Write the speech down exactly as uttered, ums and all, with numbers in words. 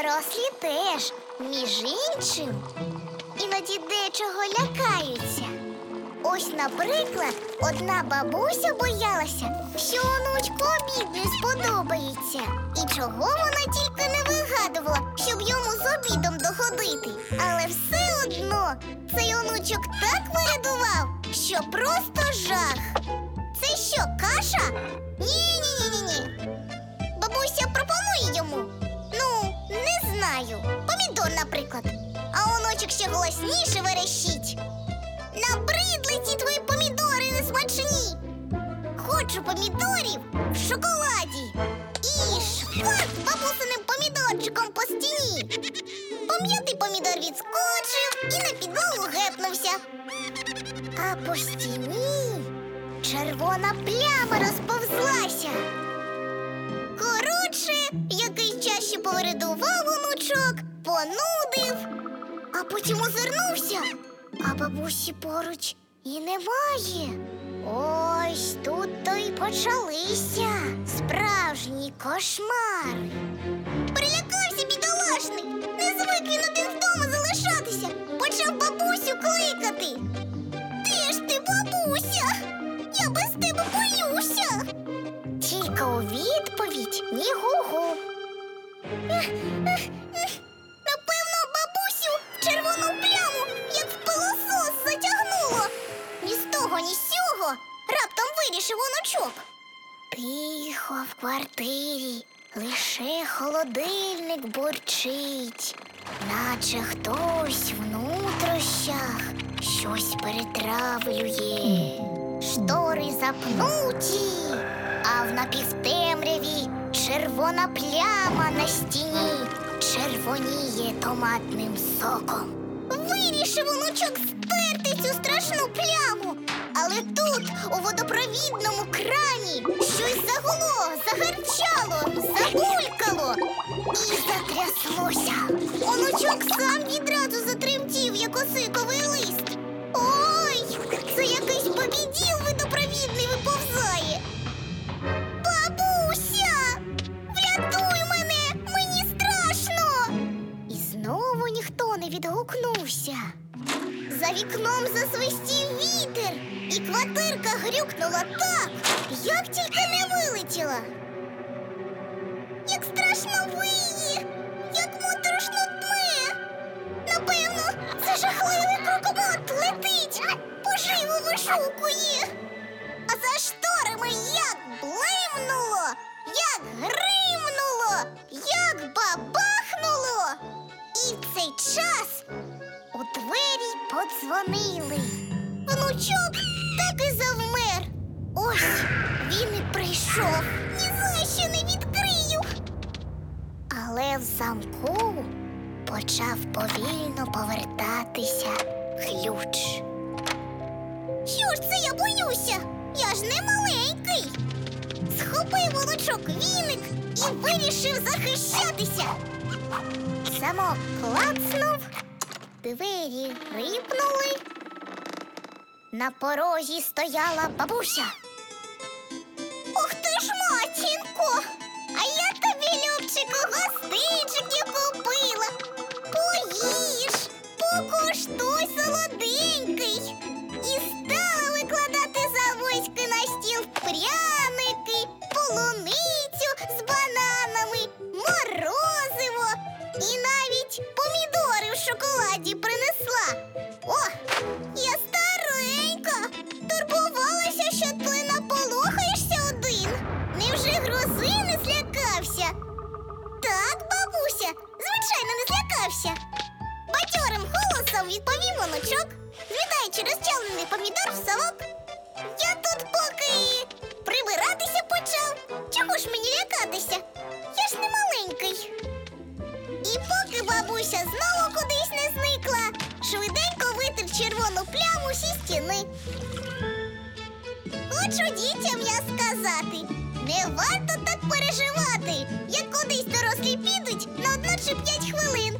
дорослі теж, між іншим, іноді дечого лякаються. Ось, наприклад, одна бабуся боялася, що онучку обід не сподобається. І чого вона тільки не вигадувала, щоб йому з обідом доходити. Але все одно цей онучок так вирядував, що просто жах. Це що, каша? Ні-ні-ні-ні-ні. Бабуся пропонує йому. Ну, не знаю. Помідор, наприклад. А онучок ще голосніше верещить. Набридли ці твої помідори несмачні. Хочу помідорів в шоколаді. І шпак бабусиним помідорчиком по стіні. Пом'ятий помідор відскочив і на підлогу гепнувся. А по стіні червона пляма розповзлася. Коротше, якийсь час ще повирядував онучок, понудив, а потім озирнувся, а бабусі поруч і немає. Ось тут то й почалися справжні кошмари. Перелякався бідолашний, не звик він один вдома залишатися. Почав бабусю кликати. Де ж ти, бабуся? Я без тебе боюся. Тільки у відповідь ні гу-гу. Напевно, бабусю в червону пляму, як в пилосос, затягнуло. Ні з того, ні з сього раптом вирішив онучок. Тихо в квартирі, лише холодильник бурчить, наче хтось в нутрощах щось перетравлює. Штори запнуті, а в напівтемряві червона пляма на стіні червоніє томатним соком. Вирішив онучок стерти цю страшну пляму. Але тут, у водопровідному крані, щось загуло, загарчало, забулькало і затряслося. Онучок сам відразу затремтів, як осиковий лист. Ой, це якийсь бабіділ водопровідний виповзає. Бабуся! Врятуй мене! Мені страшно! І знову ніхто не відгукнувся. За вікном засвистів вітер, і квартирка грюкнула так, як тільки не вилетіла. Як страшно виє, як моторошно дме. Напевно, це жахливий крокомот летить, поживу вишукує. А за шторами як блимнуло, як гримнуло, як бабахнуло. І в цей час у двері подзвонили. Внучок так і завмер. Ось він і прийшов. Ні за що не відкрию. Але в замку почав повільно повертатися ключ. Що ж це я боюся? Я ж не маленький. Схопив онучок віник і вирішив захищатися. Замок клацнув, двері рипнули. На порозі стояла бабуся. Ох ти ж, матінко! А я тобі, Любчику, гостинчиків купила. Поїж, покуштуй, солоденький. І стала викладати завоськи на стіл пряники, полуницю з бананами, морозиво і навіть помідори в шоколаді принесла. О, я старенька, турбувалася, що ти наполохаєшся один. Невже грози не злякався? Так, бабуся, звичайно, не злякався. Бадьорим голосом відповів онучок, змітаючи розчавлений помідор в совок. Я тут поки прибиратися почав. Чого ж мені лякатися? Я ж не маленький. І поки бабуся знову кудись не зникла, швиденько витер червону пляму зі стіни. Хочу дітям я сказати, не варто так переживати, як кудись дорослі підуть на одну чи п'ять хвилин.